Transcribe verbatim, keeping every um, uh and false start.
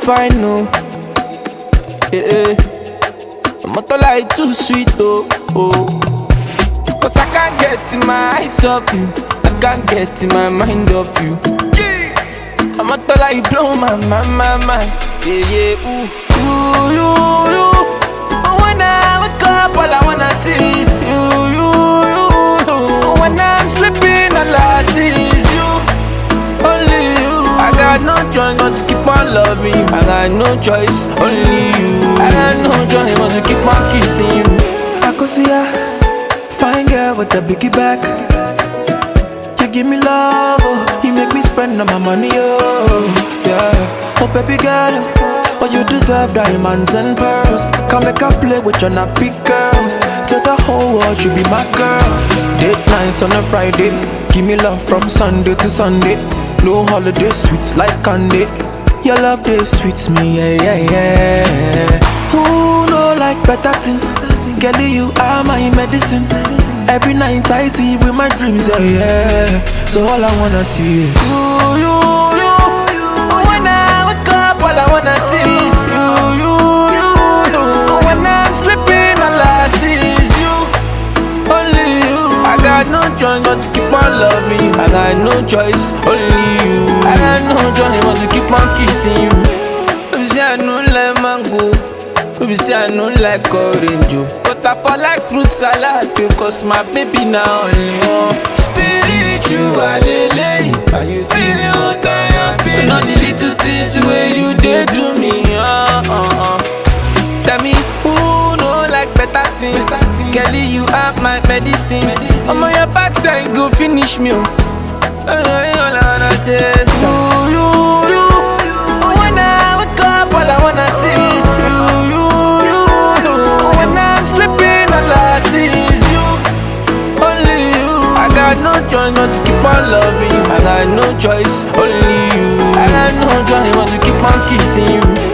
fine, no. Yeah, yeah. Motor like too sweet, oh, oh. Cause I can't get in my eyes off you. I can't get in my mind off you. Yeah. I'm a like blow my, my, my, my. Yeah, yeah, ooh. You, you, you. Oh, when I wake up, all I wanna see is you, you, you, you. Oh, when I'm sleeping, all I see is you. Only you. I got no choice but to keep on loving you. I got no choice, only you. I got no choice but to keep on kissing you. I could see ya, fine girl with a biggie back. You give me love, oh, you make me spend all my money, oh, yeah. Oh baby girl, oh you deserve diamonds and pearls. Come make a play with your nappy girls. Tell the whole world you be my girl. Date nights on a Friday, give me love from Sunday to Sunday. No holiday sweets like candy. Your love they sweets me, yeah, yeah, yeah. Who know like better thing? Girl, you are my medicine. Every night I see you with my dreams, yeah, yeah. So all I wanna see is you, you, you. When I wake up, all I wanna see is you, you, you, you. When I'm sleeping, all I see is you, only you. I got no choice but to keep on loving you. I got no choice, only you. I got no choice but to keep on kissing you. Baby, say I don't like mango. Baby, say I don't like orange. But I for like fruit salad because my baby now only one. Spiritual, lele. Are you feeling what I am feeling? All the little things where you did to me, uh, uh, uh. Tell me who know like better thing? Kelly, you are my medicine. I'm on your backside, go finish me. Oh, all I wanna say is you, you, you. When I wake up, all I wanna see is you, you, you, you. When I'm sleeping, all I see is you, only you. I got no choice but to keep on loving you. I got no choice, only you. I got no choice but to keep on kissing you.